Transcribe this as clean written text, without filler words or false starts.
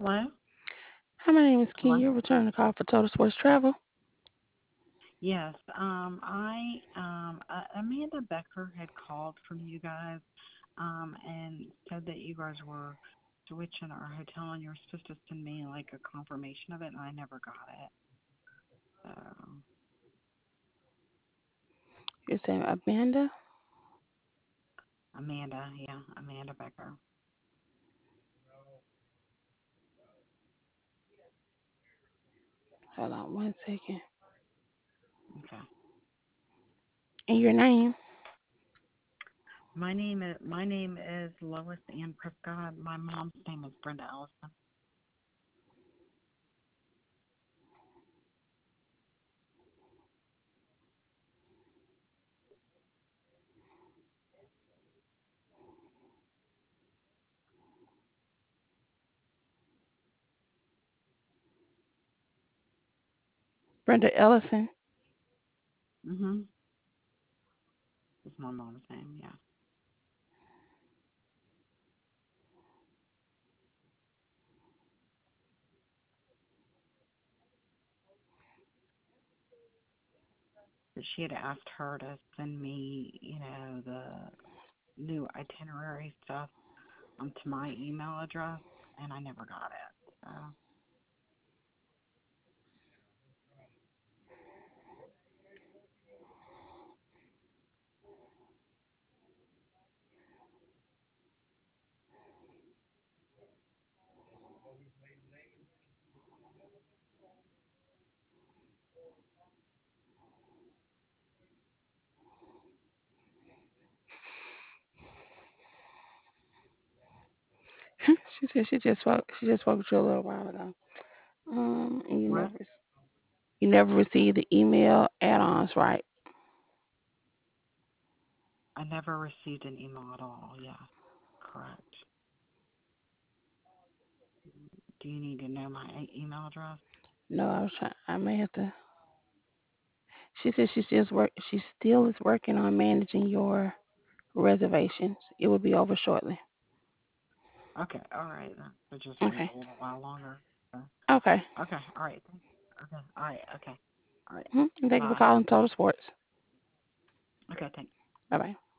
Hello? Hi, my name is Ken. Hello? You're returning the call for Total Sports Travel. Yes. Amanda Becker had called from you guys, and said that you guys were switching our hotel and you were supposed to send me like a confirmation of it and I never got it. So, You're saying Amanda? Amanda Becker. Hold on 1 second. Okay. And your name? My name is Lois Ann Prescott. My mom's name is Brenda Ellison. Brenda Ellison. Mhm. It's my mom's name, yeah. But she had asked her to send me, the new itinerary stuff to my email address, and I never got it. So She said she just spoke. She just spoke with you a little while ago. And what? you never received the email add-ons, right? I never received an email at all. Yeah, correct. Do you need to know my email address? No, I was trying. I may have to. She said she's just work. She still is working on managing your reservations. It will be over shortly. Okay, all right then. So just wait Okay. a little while longer. So, Okay. okay, all right. Okay, all right. Okay, all right. Thank you for Bye. calling Total Sports. Okay, thanks. Bye bye.